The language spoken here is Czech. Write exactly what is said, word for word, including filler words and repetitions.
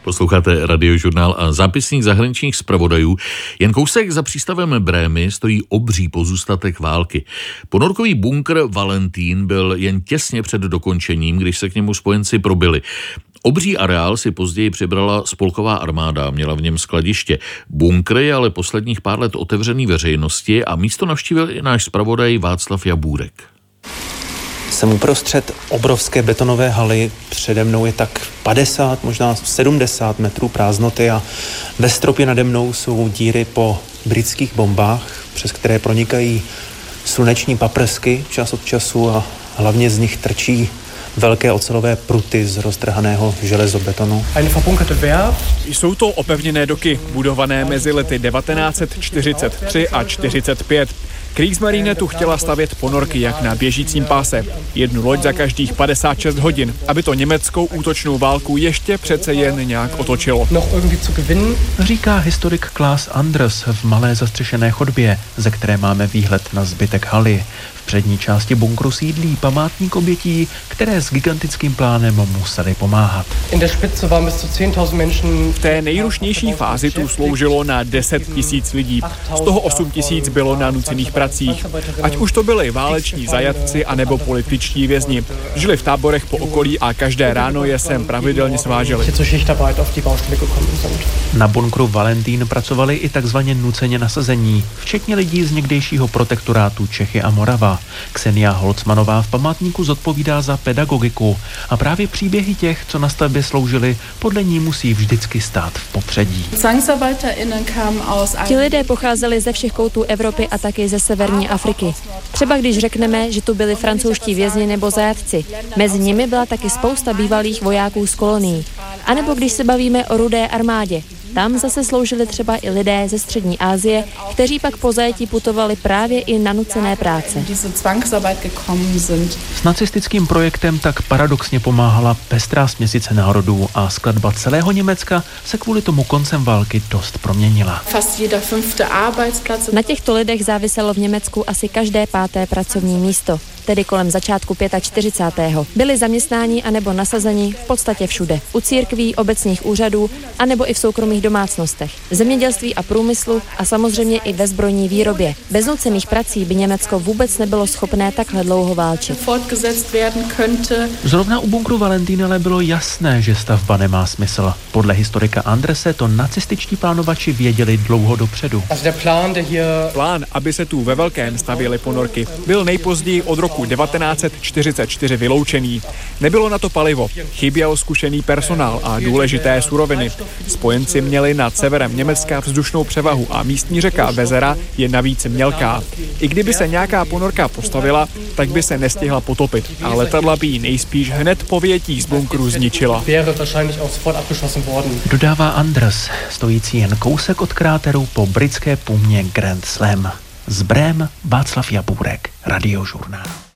Posloucháte Radiožurnál a zápisník zahraničních zpravodajů. Jen kousek za přístavem Brémy stojí obří pozůstatek války. Ponorkový bunkr Valentín byl jen těsně před dokončením, když se k němu spojenci probili. Obří areál si později přibrala spolková armáda, měla v něm skladiště. Bunkr je ale posledních pár let otevřený veřejnosti a místo navštívil i náš zpravodaj Václav Jabůrek. Jsem uprostřed obrovské betonové haly, přede mnou je tak padesát, možná sedmdesát metrů prázdnoty a ve stropě nade mnou jsou díry po britských bombách, přes které pronikají sluneční paprsky čas od času a hlavně z nich trčí velké ocelové pruty z roztrhaného železobetonu. Jsou to opevněné doky, budované mezi lety devatenáct set čtyřicet tři a čtyřicet pět. Kriegsmarine tu chtěla stavět ponorky jak na běžícím páse. Jednu loď za každých padesát šest hodin, aby to německou útočnou válku ještě přece jen nějak otočilo. Říká historik Klaas Anders v malé zastřešené chodbě, ze které máme výhled na zbytek haly. V přední části bunkru sídlí památník obětí, které s gigantickým plánem museli pomáhat. V té nejrušnější fázi tu sloužilo na deset tisíc lidí. Z toho osm tisíc bylo na nucených pracích. Ať už to byli váleční zajatci anebo političtí vězni. Žili v táborech po okolí a každé ráno je sem pravidelně sváželi. Na bunkru Valentín pracovali i takzvaně nuceně nasazení, včetně lidí z někdejšího protektorátu Čechy a Morava. Ksenia Holcmanová v památníku zodpovídá za pedagogiku a právě příběhy těch, co na stavbě sloužili, podle ní musí vždycky stát v popředí. Ti lidé pocházeli ze všech koutů Evropy a taky ze severní Afriky. Třeba když řekneme, že tu byli francouzští vězni nebo zajatci. Mezi nimi byla taky spousta bývalých vojáků z kolonií. A nebo když se bavíme o Rudé armádě. Tam zase sloužili třeba i lidé ze střední Asie, kteří pak po zajetí putovali právě i na nucené práce. S nacistickým projektem tak paradoxně pomáhala pestrá směsice národů a skladba celého Německa se kvůli tomu koncem války dost proměnila. Na těchto lidech záviselo v Německu asi každé páté pracovní místo, tedy kolem začátku čtyřicátého pátého Byli zaměstnáni anebo nasazeni v podstatě všude. U církví, obecních úřadů, anebo i v soukromých domácnostech, v zemědělství a průmyslu a samozřejmě i ve zbrojní výrobě. Bez nucených prací by Německo vůbec nebylo schopné takhle dlouho válčit. Zrovna u bunkru Valentín ale bylo jasné, že stavba nemá smysl. Podle historika Andrese to nacističtí plánovači věděli dlouho dopředu. Plán, aby se tu ve velkém stavěly ponorky, byl nejpozději od roku devatenáct set čtyřicet čtyři vyloučený. Nebylo na to palivo, chyběl zkušený personál a důležité suroviny. Spojenci měli nad severem Německa vzdušnou převahu a místní řeka Vezera je navíc mělká. I kdyby se nějaká ponorka postavila, tak by se nestihla potopit a letadla by ji nejspíš hned po vyjetí z bunkru zničila. Dodává Anders, stojící jen kousek od kráteru po britské pumě Grand Slam. Z Brém Václav Jabůrek, Radiožurnál.